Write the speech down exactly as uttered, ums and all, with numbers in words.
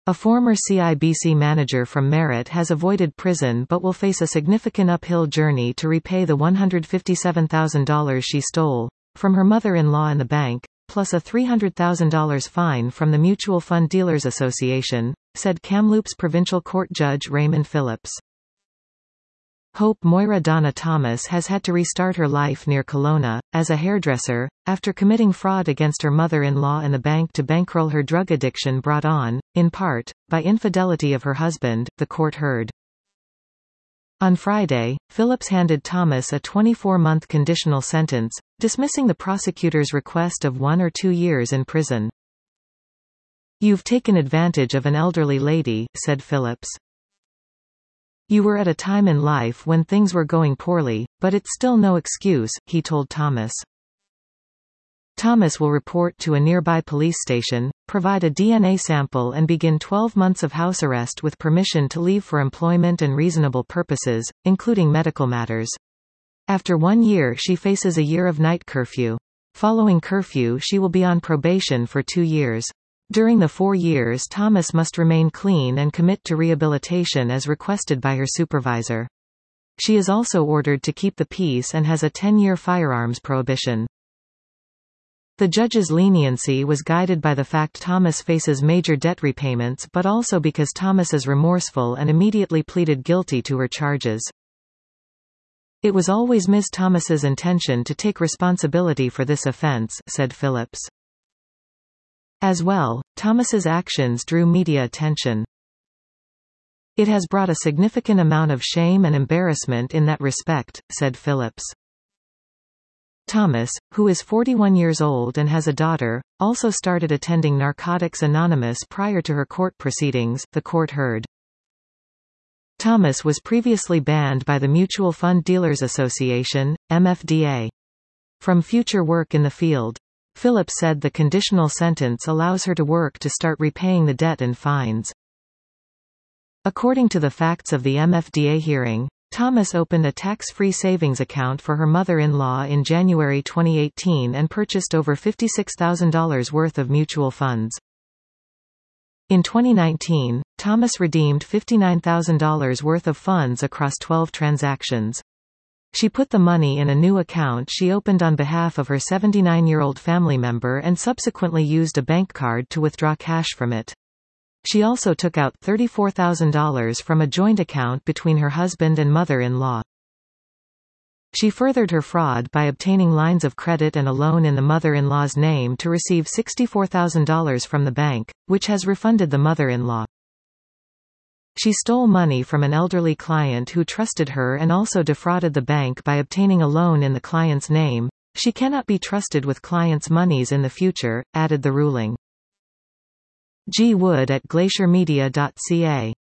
A former C I B C manager from Merit has avoided prison but will face a significant uphill journey to repay the one hundred fifty-seven thousand dollars she stole from her mother-in-law and the bank, plus a three hundred thousand dollars fine from the Mutual Fund Dealers Association, said Kamloops Provincial Court Judge Raymond Phillips. Hope Moira Donna Thomas has had to restart her life near Kelowna, as a hairdresser, after committing fraud against her mother-in-law and the bank to bankroll her drug addiction brought on, in part, by infidelity of her husband, the court heard. On Friday, Phillips handed Thomas a twenty-four month conditional sentence, dismissing the prosecutor's request of one or two years in prison. "You've taken advantage of an elderly lady," said Phillips. "You were at a time in life when things were going poorly, but it's still no excuse," he told Thomas. Thomas will report to a nearby police station, provide a D N A sample and begin twelve months of house arrest with permission to leave for employment and reasonable purposes, including medical matters. After one year she faces a year of night curfew. Following curfew she will be on probation for two years. During the four years Thomas must remain clean and commit to rehabilitation as requested by her supervisor. She is also ordered to keep the peace and has a ten-year firearms prohibition. The judge's leniency was guided by the fact Thomas faces major debt repayments but also because Thomas is remorseful and immediately pleaded guilty to her charges. "It was always Miz Thomas's intention to take responsibility for this offense," said Phillips. As well, Thomas's actions drew media attention. "It has brought a significant amount of shame and embarrassment in that respect," said Phillips. Thomas, who is forty-one years old and has a daughter, also started attending Narcotics Anonymous prior to her court proceedings, the court heard. Thomas was previously banned by the Mutual Fund Dealers Association, M F D A, from future work in the field. Phillips said the conditional sentence allows her to work to start repaying the debt and fines. According to the facts of the M F D A hearing, Thomas opened a tax-free savings account for her mother-in-law in January twenty eighteen and purchased over fifty-six thousand dollars worth of mutual funds. In twenty nineteen, Thomas redeemed fifty-nine thousand dollars worth of funds across twelve transactions. She put the money in a new account she opened on behalf of her seventy-nine-year-old family member and subsequently used a bank card to withdraw cash from it. She also took out thirty-four thousand dollars from a joint account between her husband and mother-in-law. She furthered her fraud by obtaining lines of credit and a loan in the mother-in-law's name to receive sixty-four thousand dollars from the bank, which has refunded the mother-in-law. She stole money from an elderly client who trusted her and also defrauded the bank by obtaining a loan in the client's name. She cannot be trusted with clients' monies in the future, added the ruling. G. Wood at glacier media dot c a